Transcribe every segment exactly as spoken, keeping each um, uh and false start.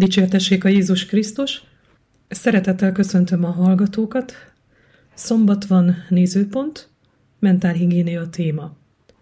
Dicsértessék a Jézus Krisztus! Szeretettel köszöntöm a hallgatókat. Szombat van, nézőpont, mentálhigiénia a téma.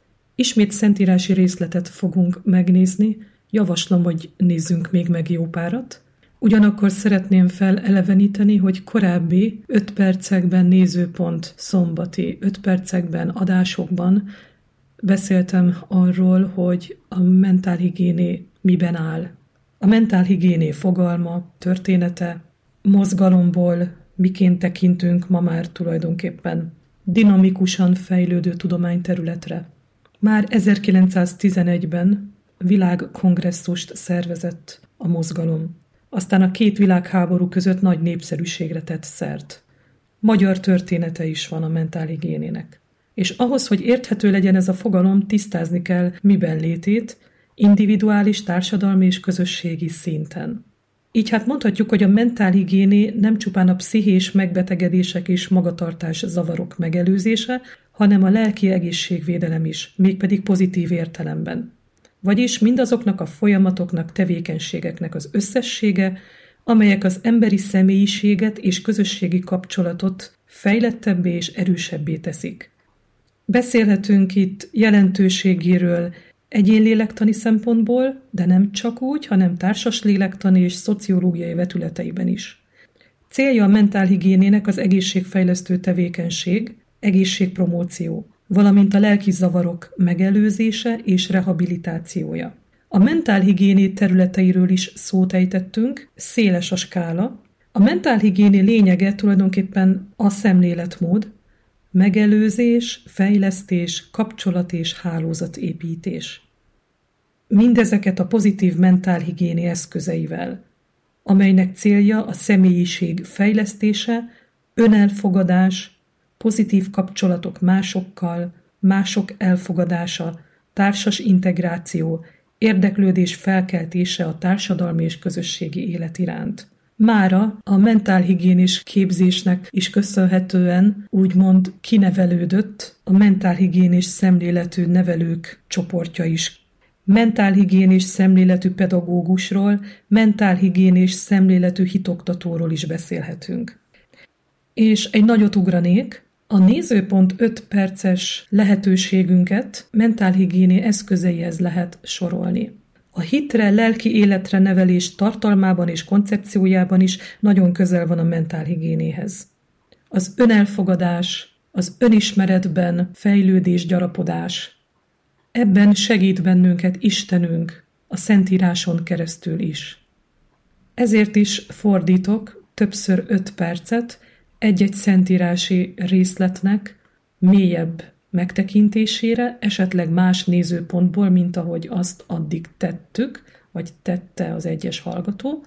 Ismét szentírási részletet fogunk megnézni, javaslom, hogy nézzünk még meg jó párat. Ugyanakkor szeretném feleleveníteni, hogy korábbi öt percekben nézőpont szombati öt percekben adásokban beszéltem arról, hogy a mentálhigiéné miben áll. A mentálhigiéné fogalma, története, mozgalomból miként tekintünk ma már tulajdonképpen dinamikusan fejlődő tudományterületre. Már ezerkilencszáztizenegyben világkongresszust szervezett a mozgalom. Aztán a két világháború között nagy népszerűségre tett szert. Magyar története is van a mentálhigiénének. És ahhoz, hogy érthető legyen ez a fogalom, tisztázni kell miben létét, individuális, társadalmi és közösségi szinten. Így hát mondhatjuk, hogy a mentálhigiéné nem csupán a pszichés megbetegedések és magatartás zavarok megelőzése, hanem a lelki egészségvédelem is, mégpedig pozitív értelemben. Vagyis mindazoknak a folyamatoknak, tevékenységeknek az összessége, amelyek az emberi személyiséget és közösségi kapcsolatot fejlettebbé és erősebbé teszik. Beszélhetünk itt jelentőségéről egyénlélektani szempontból, de nem csak úgy, hanem társas lélektani és szociológiai vetületeiben is. Célja a mentálhigiénének az egészségfejlesztő tevékenység, egészségpromóció, valamint a lelki zavarok megelőzése és rehabilitációja. A mentálhigiéné területeiről is szót ejtettünk, széles a skála. A mentálhigiéné lényege tulajdonképpen a szemléletmód, megelőzés, fejlesztés, kapcsolat és hálózatépítés. Mindezeket a pozitív mentálhigiéné eszközeivel, amelynek célja a személyiség fejlesztése, önelfogadás, pozitív kapcsolatok másokkal, mások elfogadása, társas integráció, érdeklődés felkeltése a társadalmi és közösségi élet iránt. Mára a mentálhigiénés képzésnek is köszönhetően úgymond kinevelődött a mentálhigiénés szemléletű nevelők csoportja is. Mentálhigiénés szemléletű pedagógusról, mentálhigiénés szemléletű hitoktatóról is beszélhetünk. És egy nagyot ugranék, a nézőpont öt perces lehetőségünket mentálhigiéné eszközeihez lehet sorolni. A hitre, lelki életre nevelés tartalmában és koncepciójában is nagyon közel van a mentálhigiénéhez. Az önelfogadás, az önismeretben fejlődés, gyarapodás. Ebben segít bennünket Istenünk a Szentíráson keresztül is. Ezért is fordítok többször öt percet egy-egy szentírási részletnek mélyebb megtekintésére, esetleg más nézőpontból, mint ahogy azt addig tettük, vagy tette az egyes hallgató.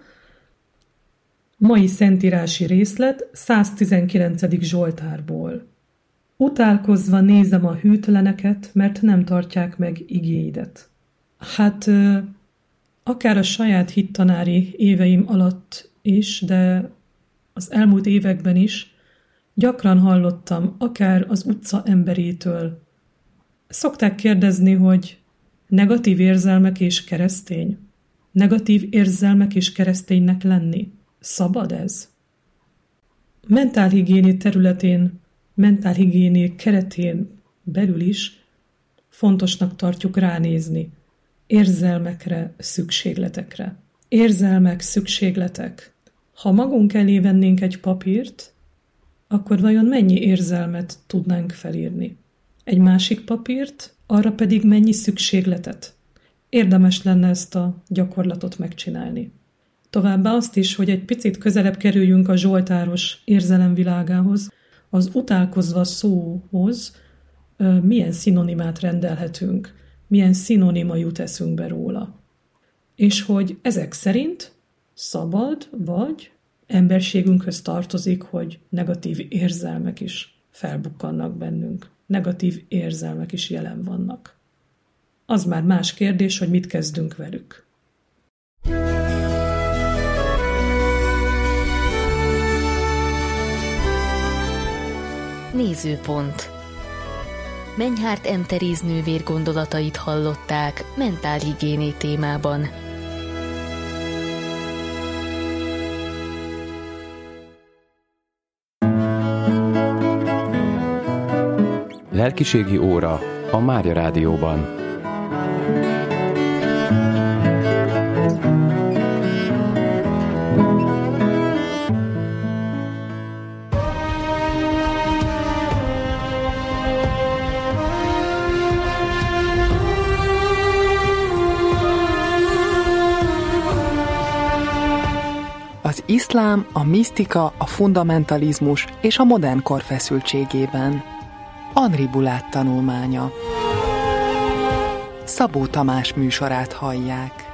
Mai szentírási részlet száztizenkilencedik Zsoltárból. Utálkozva nézem a hűtleneket, mert nem tartják meg igéidet. Hát akár a saját hittanári éveim alatt is, de az elmúlt években is gyakran hallottam, akár az utca emberétől. Szokták kérdezni, hogy negatív érzelmek és keresztény? Negatív érzelmek és kereszténynek lenni? Szabad ez? Mentálhigiéné területén, mentálhigiéné keretén belül is fontosnak tartjuk ránézni érzelmekre, szükségletekre. Érzelmek, szükségletek. Ha magunk elé vennénk egy papírt, akkor vajon mennyi érzelmet tudnánk felírni? Egy másik papírt, arra pedig mennyi szükségletet? Érdemes lenne ezt a gyakorlatot megcsinálni. Továbbá azt is, hogy egy picit közelebb kerüljünk a zsoltáros érzelemvilágához, az utálkozva szóhoz milyen szinonimát rendelhetünk, milyen szinonima jut eszünkbe róla. És hogy ezek szerint szabad vagy emberségünkhöz tartozik, hogy negatív érzelmek is felbukkannak bennünk. Negatív érzelmek is jelen vannak. Az már más kérdés, hogy mit kezdünk velük. Nézőpont. Menyhárt M. Teréz nővér gondolatait hallották mentálhigiéné témában. Lelkiségi óra a Mária Rádióban. Az iszlám, a misztika, a fundamentalizmus és a modern kor feszültségében. Henri Bulát tanulmánya. Szabó Tamás műsorát hallják.